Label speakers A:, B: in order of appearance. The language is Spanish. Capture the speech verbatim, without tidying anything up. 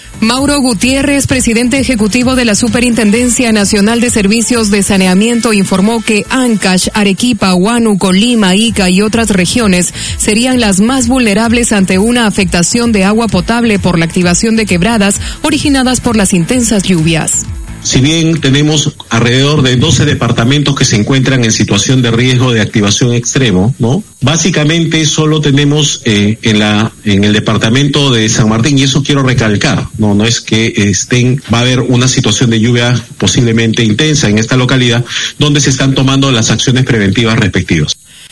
A: Mauro Gutiérrez, presidente ejecutivo de la Superintendencia Nacional de Servicios de Saneamiento, informó que Ancash, Arequipa, Huánuco, Lima, Ica y otras regiones serían las más vulnerables ante una afectación de agua potable por la activación de quebradas originadas por las intensas lluvias.
B: Si bien tenemos alrededor de doce departamentos que se encuentran en situación de riesgo de activación extremo, ¿no? Básicamente solo tenemos eh, en la en el departamento de San Martín, y eso quiero recalcar, no no es que estén va a haber una situación de lluvia posiblemente intensa en esta localidad donde se están tomando las acciones preventivas respectivas.